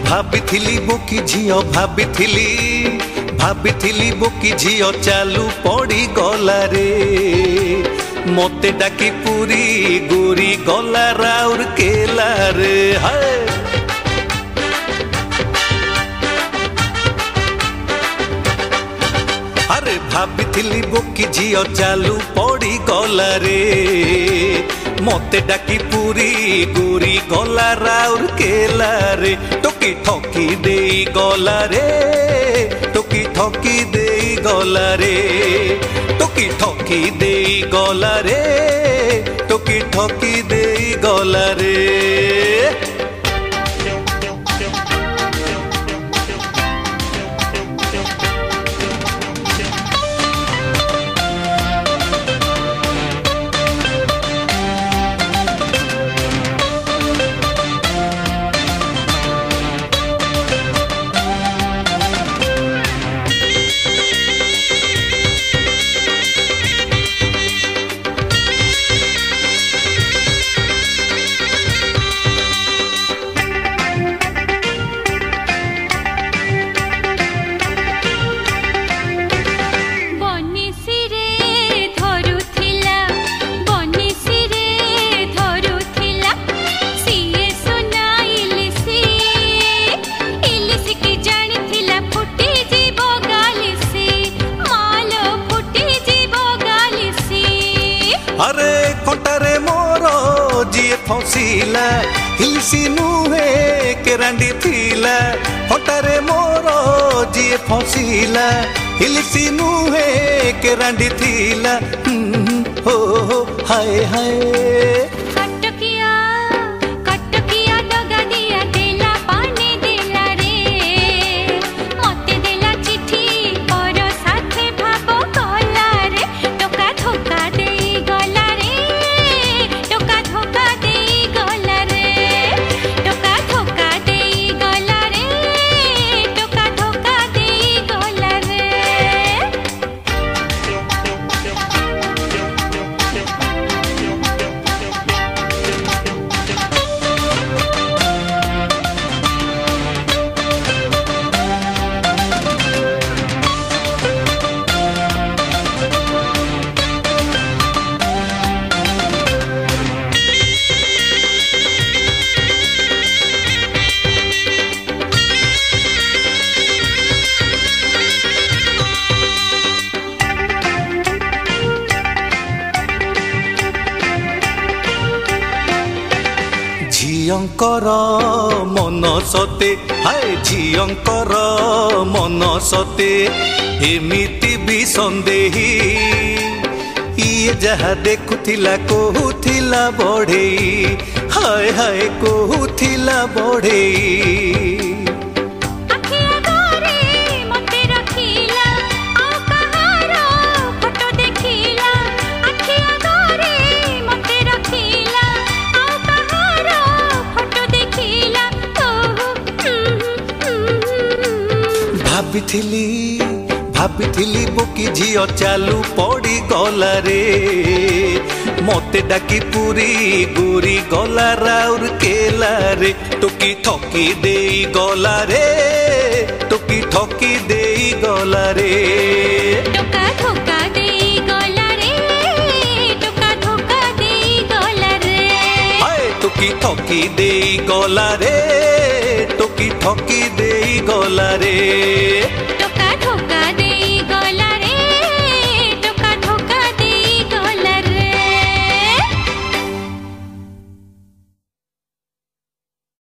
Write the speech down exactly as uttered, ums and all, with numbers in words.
भाभी बोकी झियो भाभी भाभी बोकी झियो चालू पड़ी गला रे मते डाकी पूरी गोरी गला राउर केला रे हाय अरे भाभी बोकी झियो चालू पड़ी गला रे मते डाकी पूरी गोरी गला राउर केला रे टोकी ठोकी देई गला रे टोकी ठोकी देई गला रे टोकी ठोकी देई गला रे टोकी ठोकी देई गला रे अरे कोटारे मोरो जिए फसिला हिलसी नुहे के रांडी थिला कोटारे मोरो जिए फसिला हिलसी नुहे के रांडी थिला हो हो हाय हाय कटकिया कटकिया दगा दिया देला पानी देला रे मते देला चिट्ठी और साथे भाबो गला रे टोका धोका देई गला रे टोका धोका देई गला रे टोका धोका देई गला रे टोका धोका देई गला रे झियंकर मन सते हाय झियंकर मन सते एमिति भी संदेही ये जहा देखुथिला कोहुथिला बढ़ेई हाय हाय कोहुथिला बढ़ेई भाभी भाभी बोकी झियो चालू पड़ी गला रे मते डाकी पूरी गोरी गला राउर केला रे टोकी ठोकी देई गला रे टोकी ठोकी देई गला रे टोका धोका देई गला रे टोका धोका देई गला रे हाय टोकी ठोकी देई गला रे टोकी ठोकी देई गला रे।